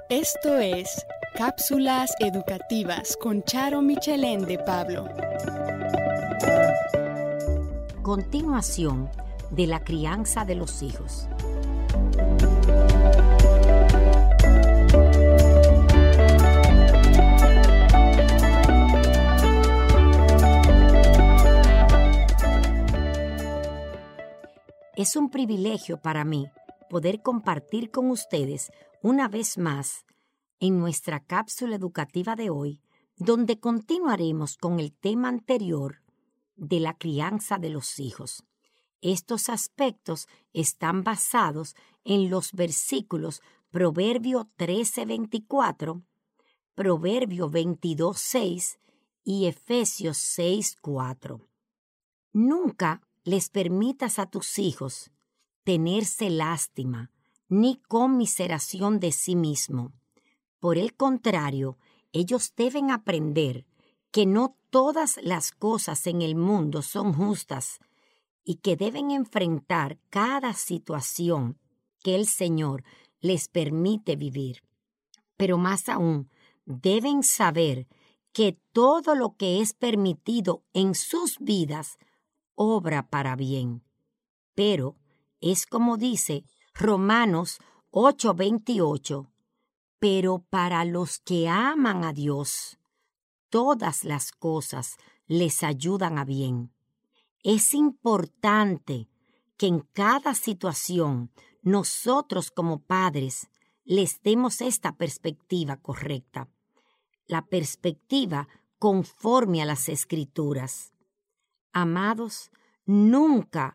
Esto es Cápsulas Educativas con Charo Michelén de Pablo. Continuación de la crianza de los hijos. Es un privilegio para mí poder compartir con ustedes una vez más en nuestra cápsula educativa de hoy, donde continuaremos con el tema anterior de la crianza de los hijos. Estos aspectos están basados en los versículos Proverbio 13:24, Proverbio 22:6 y Efesios 6:4. Nunca les permitas a tus hijos tenerse lástima ni conmiseración de sí mismo. Por el contrario, ellos deben aprender que no todas las cosas en el mundo son justas y que deben enfrentar cada situación que el Señor les permite vivir. Pero más aún, deben saber que todo lo que es permitido en sus vidas obra para bien. Pero es como dice Romanos 8:28, pero para los que aman a Dios, todas las cosas les ayudan a bien. Es importante que en cada situación nosotros como padres les demos esta perspectiva correcta, la perspectiva conforme a las Escrituras. Amados, nunca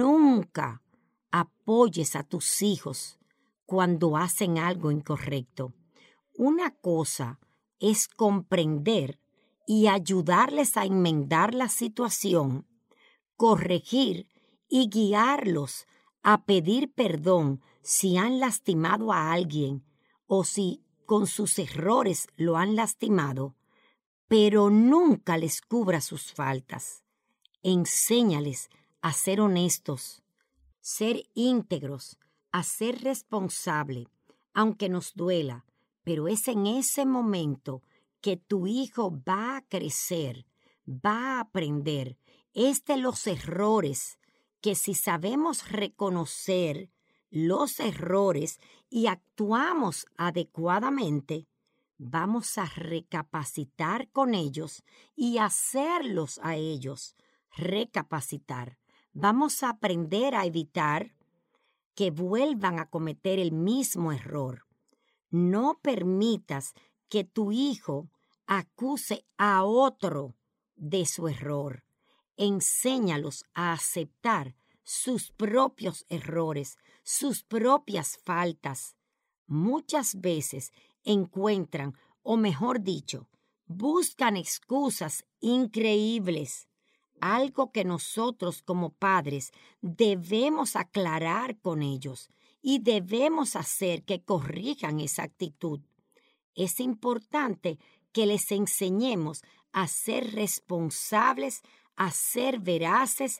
apoyes a tus hijos cuando hacen algo incorrecto. Una cosa es comprender y ayudarles a enmendar la situación, corregir y guiarlos a pedir perdón si han lastimado a alguien o si con sus errores lo han lastimado, pero nunca les cubra sus faltas. Enséñales a ser honestos, ser íntegros, a ser responsable, aunque nos duela, pero es en ese momento que tu hijo va a crecer, va a aprender. Es de los errores que si sabemos reconocer los errores y actuamos adecuadamente, vamos a recapacitar con ellos y hacerlos a ellos recapacitar. Vamos a aprender a evitar que vuelvan a cometer el mismo error. No permitas que tu hijo acuse a otro de su error. Enséñalos a aceptar sus propios errores, sus propias faltas. Muchas veces encuentran, o mejor dicho, buscan excusas increíbles. Algo que nosotros como padres debemos aclarar con ellos y debemos hacer que corrijan esa actitud. Es importante que les enseñemos a ser responsables, a ser veraces,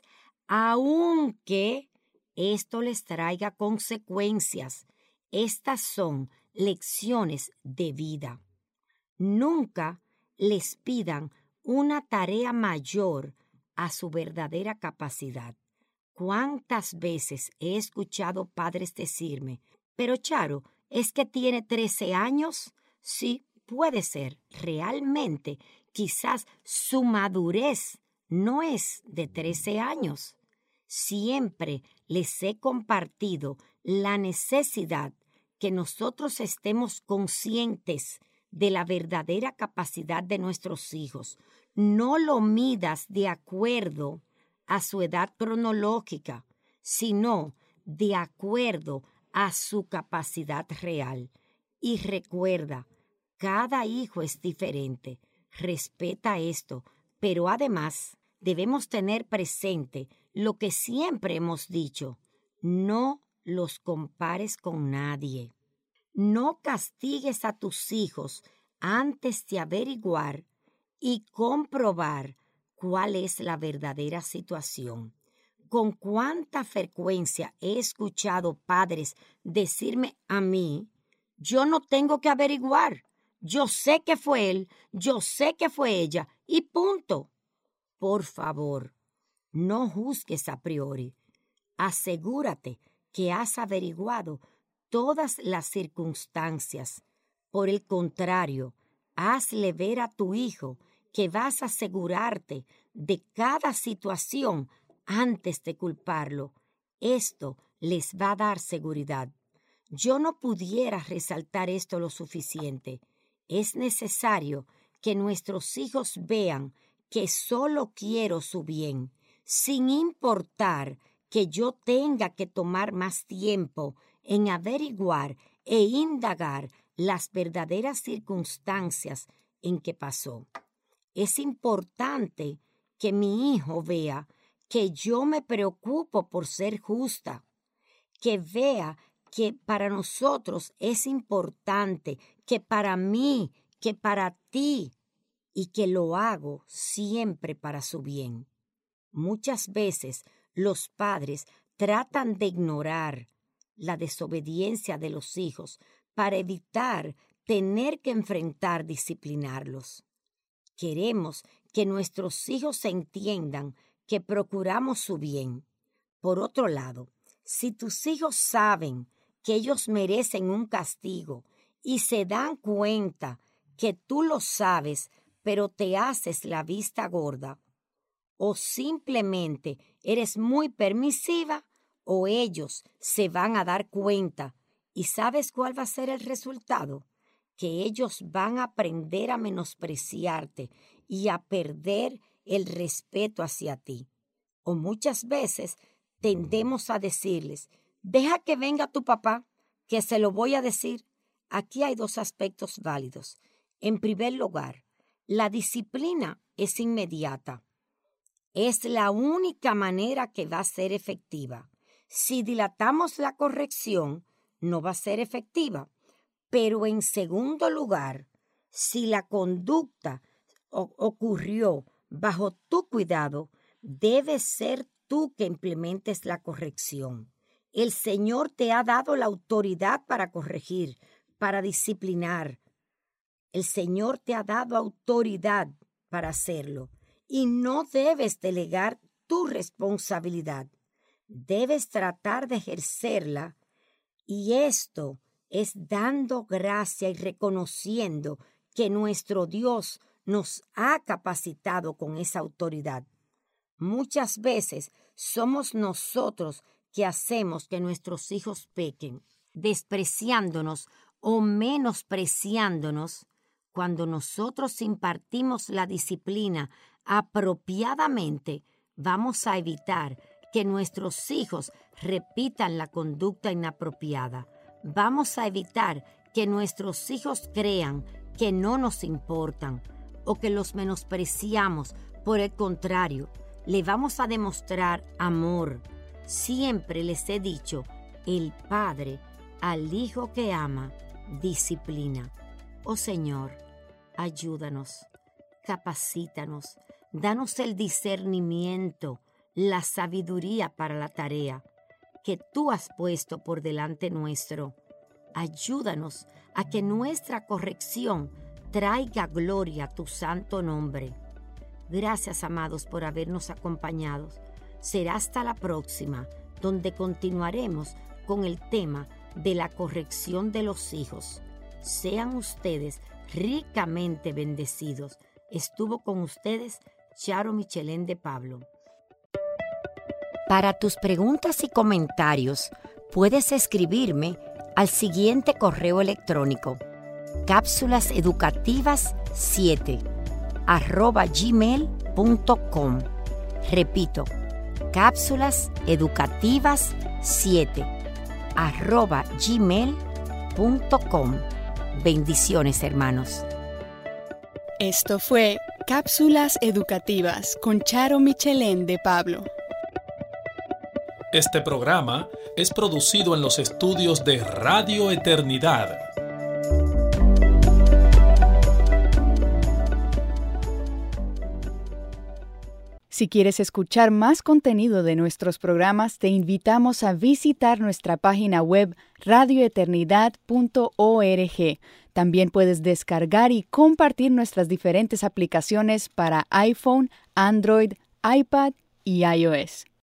aunque esto les traiga consecuencias. Estas son lecciones de vida. Nunca les pidan una tarea mayor a su verdadera capacidad. ¿Cuántas veces he escuchado padres decirme, pero Charo, ¿es que tiene 13 años? Sí, puede ser. Realmente, quizás su madurez no es de 13 años. Siempre les he compartido la necesidad que nosotros estemos conscientes de la verdadera capacidad de nuestros hijos. No lo midas de acuerdo a su edad cronológica, sino de acuerdo a su capacidad real. Y recuerda, cada hijo es diferente. Respeta esto, pero además debemos tener presente lo que siempre hemos dicho: no los compares con nadie. No castigues a tus hijos antes de averiguar y comprobar cuál es la verdadera situación. Con cuánta frecuencia he escuchado padres decirme a mí: Yo no tengo que averiguar. Yo sé que fue él, yo sé que fue ella, y punto. Por favor, no juzgues a priori. Asegúrate que has averiguado todas las circunstancias. Por el contrario, hazle ver a tu hijo que vas a asegurarte de cada situación antes de culparlo. Esto les va a dar seguridad. Yo no pudiera resaltar esto lo suficiente. Es necesario que nuestros hijos vean que solo quiero su bien, sin importar que yo tenga que tomar más tiempo en averiguar e indagar las verdaderas circunstancias en que pasó. Es importante que mi hijo vea que yo me preocupo por ser justa, que vea que para nosotros es importante, que para mí, que para ti, y que lo hago siempre para su bien. Muchas veces los padres tratan de ignorar la desobediencia de los hijos para evitar tener que disciplinarlos. Queremos que nuestros hijos entiendan que procuramos su bien. Por otro lado, si tus hijos saben que ellos merecen un castigo y se dan cuenta que tú lo sabes, pero te haces la vista gorda, o simplemente eres muy permisiva, o ellos se van a dar cuenta. ¿Y sabes cuál va a ser el resultado? Que ellos van a aprender a menospreciarte y a perder el respeto hacia ti. O muchas veces tendemos a decirles: deja que venga tu papá, que se lo voy a decir. Aquí hay dos aspectos válidos. En primer lugar, la disciplina es inmediata. Es la única manera que va a ser efectiva. Si dilatamos la corrección, no va a ser efectiva. Pero en segundo lugar, si la conducta ocurrió bajo tu cuidado, debe ser tú que implementes la corrección. El Señor te ha dado la autoridad para corregir, para disciplinar. El Señor te ha dado autoridad para hacerlo y no debes delegar tu responsabilidad. Debes tratar de ejercerla, y esto es dando gracia y reconociendo que nuestro Dios nos ha capacitado con esa autoridad. Muchas veces somos nosotros que hacemos que nuestros hijos pequen, despreciándonos o menospreciándonos. Cuando nosotros impartimos la disciplina apropiadamente, vamos a evitar que nuestros hijos repitan la conducta inapropiada. Vamos a evitar que nuestros hijos crean que no nos importan o que los menospreciamos. Por el contrario, le vamos a demostrar amor. Siempre les he dicho, el Padre al Hijo que ama, disciplina. Oh Señor, ayúdanos, capacítanos, danos el discernimiento, la sabiduría para la tarea que tú has puesto por delante nuestro. Ayúdanos a que nuestra corrección traiga gloria a tu santo nombre. Gracias, amados, por habernos acompañado. Será hasta la próxima, donde continuaremos con el tema de la corrección de los hijos. Sean ustedes ricamente bendecidos. Estuvo con ustedes Charo Michelén de Pablo. Para tus preguntas y comentarios, puedes escribirme al siguiente correo electrónico: cápsulaseducativas7@gmail.com. Repito, cápsulaseducativas7@gmail.com. Bendiciones, hermanos. Esto fue Cápsulas Educativas con Charo Michelén de Pablo. Este programa es producido en los estudios de Radio Eternidad. Si quieres escuchar más contenido de nuestros programas, te invitamos a visitar nuestra página web radioeternidad.org. También puedes descargar y compartir nuestras diferentes aplicaciones para iPhone, Android, iPad y iOS.